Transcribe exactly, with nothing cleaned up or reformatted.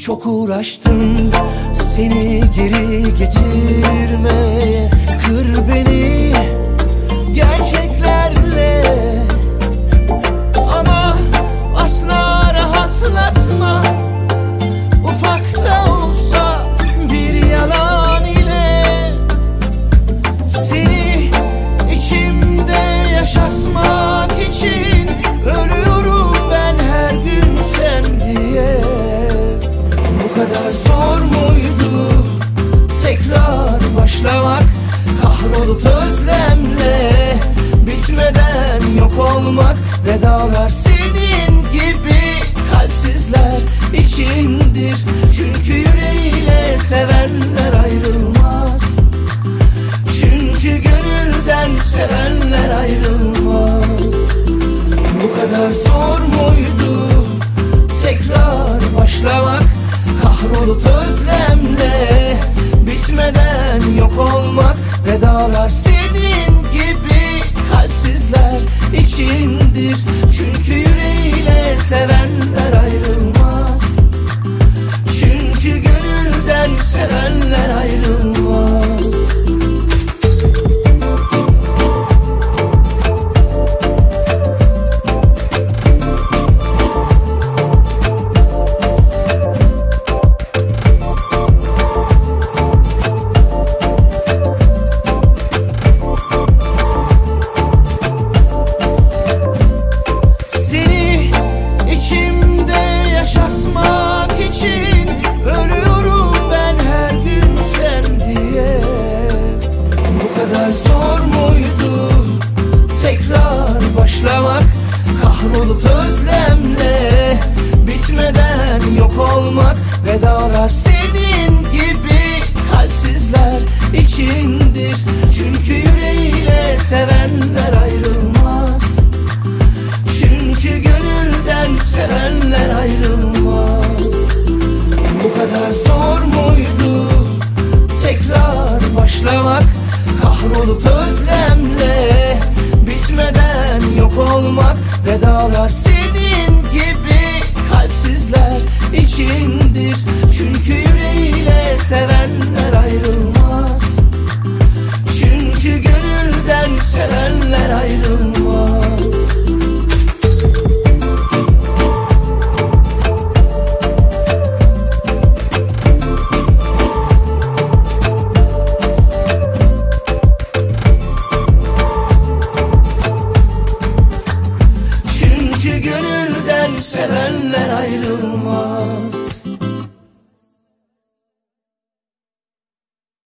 Çok uğraştım seni geri getirmeye. Kır beni gerçeklerle, ama asla rahatlatma. Ufak da olsa bir yalan ile seni içimde yaşatmak için ölüyorum ben her gün sen diye. Bu kadar zor muydu tekrar başlamak? Kahrolup özlemle bitmeden yok olmak. Vedalar senin gibi kalpsizler içindir. Çünkü yüreğiyle sevenler ayrılmaz. Çünkü gönülden sevenler ayrılmaz. Bu kadar zor muydu tekrar başlamak? Kahrolup özlemle bitmeden yok olmak. Vedalar senin gibi kalpsizler içindir. Çünkü yüreğiyle sevenler ayrılmaz. Çünkü gönülden sevenler ayrılmaz. Zor muydu tekrar başlamak? Kahrolup özlemle bitmeden yok olmak. Vedalar senin gibi kalpsizler içindir. Çünkü yüreğiyle sevenler ayrılmaz. Çünkü gönülden sevenler ayrılmaz. Bu kadar zor muydu tekrar başlamak? Kahrolup özlemle bitmeden yok olmak. Vedalar senin gibi kalpsizler içindir. Çünkü yüreğiyle sevenler